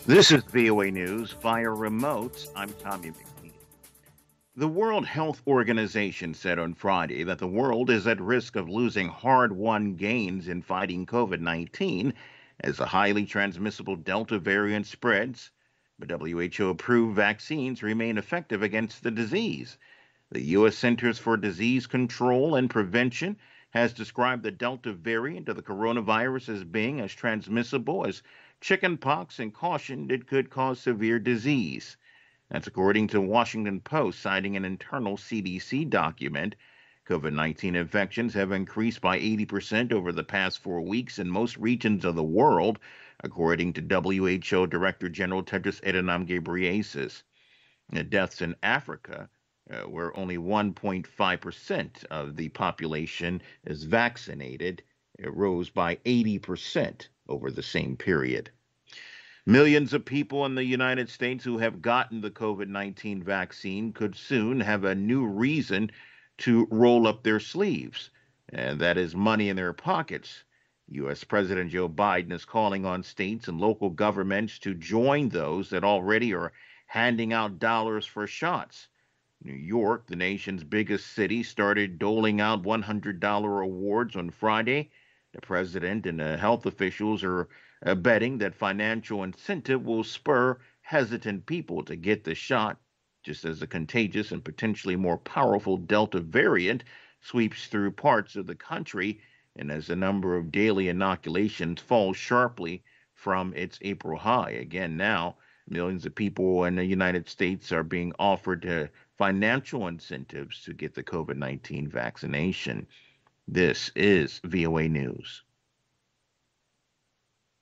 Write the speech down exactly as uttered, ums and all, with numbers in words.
This is V O A News via remote. I'm Tommy McNeil. The World Health Organization said on Friday that the world is at risk of losing hard won gains in fighting COVID nineteen as the highly transmissible Delta variant spreads. But W H O approved vaccines remain effective against the disease. The U S. Centers for Disease Control and Prevention has described the Delta variant of the coronavirus as being as transmissible as chickenpox and cautioned it could cause severe disease. That's according to Washington Post, citing an internal C D C document. COVID nineteen infections have increased by eighty percent over the past four weeks in most regions of the world, according to W H O Director General Tedros Adhanom Ghebreyesus. Deaths in Africa, uh, where only one point five percent of the population is vaccinated, it rose by eighty percent over the same period. Millions of people in the United States who have gotten the COVID nineteen vaccine could soon have a new reason to roll up their sleeves, and that is money in their pockets. U S. President Joe Biden is calling on states and local governments to join those that already are handing out dollars for shots. New York, the nation's biggest city, started doling out one hundred dollars awards on Friday. The president and the health officials are uh, betting that financial incentive will spur hesitant people to get the shot, just as the contagious and potentially more powerful Delta variant sweeps through parts of the country and as the number of daily inoculations falls sharply from its April high. Again, now, millions of people in the United States are being offered uh, financial incentives to get the COVID nineteen vaccination. This is V O A News.